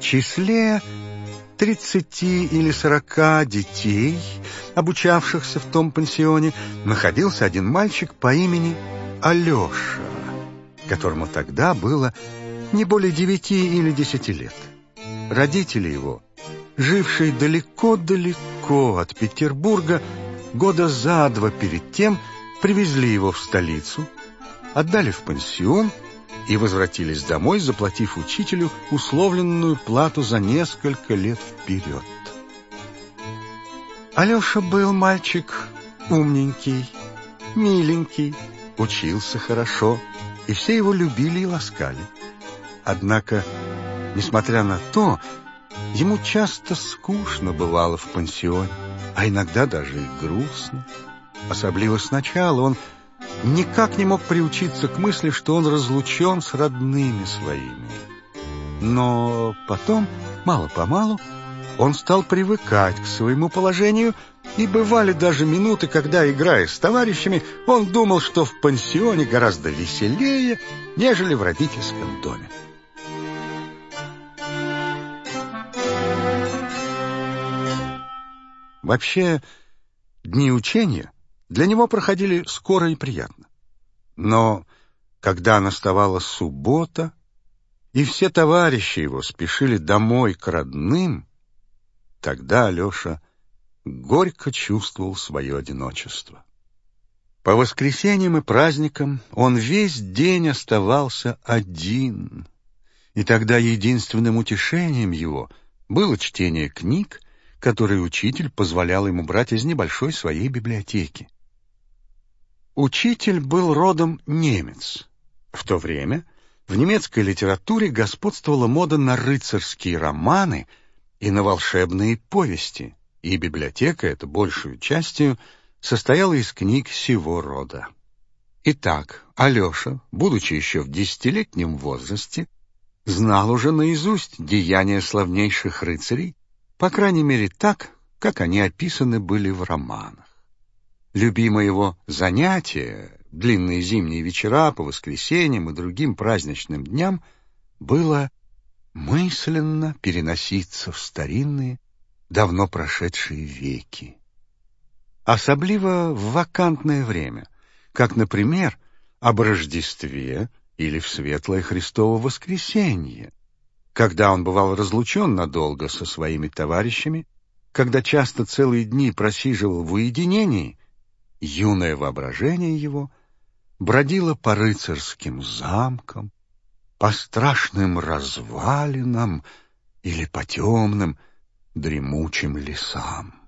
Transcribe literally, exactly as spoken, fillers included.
числе тридцати или сорока детей, обучавшихся в том пансионе, находился один мальчик по имени Алеша, которому тогда было не более девяти или десяти лет. Родители его, жившие далеко-далеко от Петербурга, года за два перед тем привезли его в столицу, отдали в пансион и возвратились домой, заплатив учителю условленную плату за несколько лет вперед. Алеша был мальчик умненький, миленький, учился хорошо, и все его любили и ласкали. Однако, несмотря на то, ему часто скучно бывало в пансионе, а иногда даже и грустно. Особливо сначала он никак не мог приучиться к мысли, что он разлучен с родными своими. Но потом, мало-помалу, он стал привыкать к своему положению, и бывали даже минуты, когда, играя с товарищами, он думал, что в пансионе гораздо веселее, нежели в родительском доме. Вообще, дни учения для него проходили скоро и приятно. Но когда наставала суббота, и все товарищи его спешили домой к родным, тогда Алеша горько чувствовал свое одиночество. По воскресеньям и праздникам он весь день оставался один, и тогда единственным утешением его было чтение книг, которые учитель позволял ему брать из небольшой своей библиотеки. Учитель был родом немец. В то время в немецкой литературе господствовала мода на рыцарские романы и на волшебные повести, и библиотека эта большую частью состояла из книг сего рода. Итак, Алеша, будучи еще в десятилетнем возрасте, знал уже наизусть деяния славнейших рыцарей, по крайней мере так, как они описаны были в романах. Любимое его занятие, длинные зимние вечера по воскресеньям и другим праздничным дням, было мысленно переноситься в старинные, давно прошедшие веки. Особливо в вакантное время, как, например, об Рождестве или в светлое Христово воскресенье, когда он бывал разлучен надолго со своими товарищами, когда часто целые дни просиживал в уединении, юное воображение его бродило по рыцарским замкам, по страшным развалинам или по темным дремучим лесам.